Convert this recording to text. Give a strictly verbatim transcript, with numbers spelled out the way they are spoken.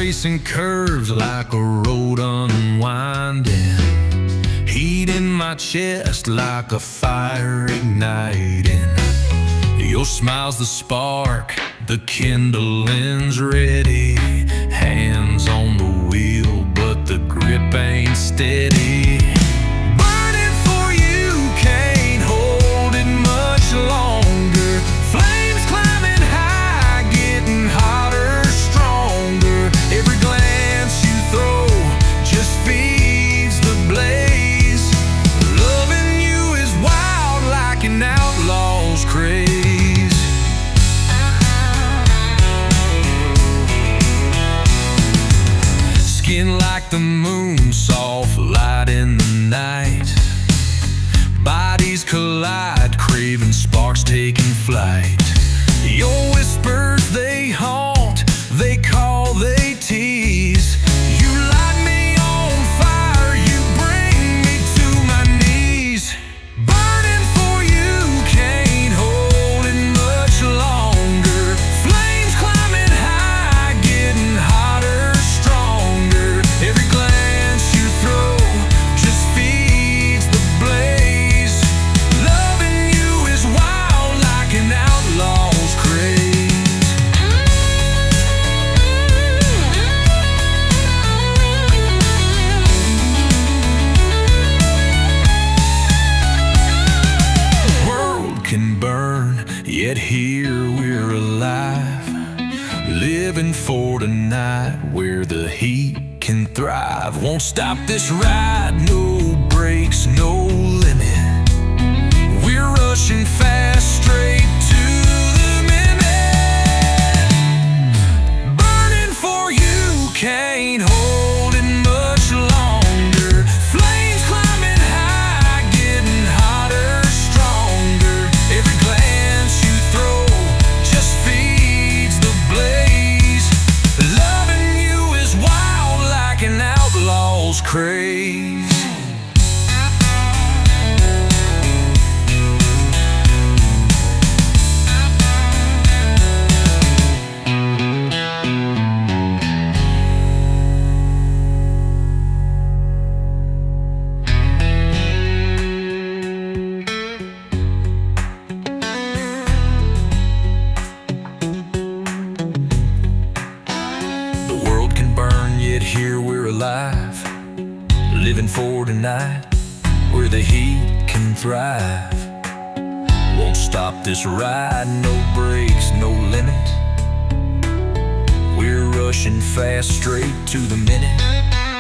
tracing curves like a road unwinding, heat in my chest like a fire igniting. Your smile's the spark, the kindling's ready. Hands on the wheel, but the grip ain't steady. Burning for you, can't hold it much longer. Flames climbing high, getting hotter, stronger. Every glance you throw just feeds the blaze. Loving you is wild like an outlaw's craze. Skin like the moon, soft light in the night. Bodies collide, craving sparks taking flight. Your whispers, they haunt, they call, they tease. You light me on fire, you bring me to my knees. Burning for you, can't hold it much longer. Flames climbing high, getting hotter, stronger. Every glance you throw just feeds the blaze. Loving you is wild like an outlaw's craze. The world can burn, yet here we're alive. Living for tonight, where the heat can thrive. Won't stop this ride, no brakes, no limit. We're rushing fast, straight to the minute. Burning for you, can't hold it much longer. Flames climbing high, getting hotter, stronger. Every glance you throw just feeds the blaze. Loving you is wild like an outlaw's craze. The world can burn, yet here we're alive. Living for tonight, where the heat can thrive. Won't stop this ride, no brakes, no limit. We're rushing fast, straight to the minute.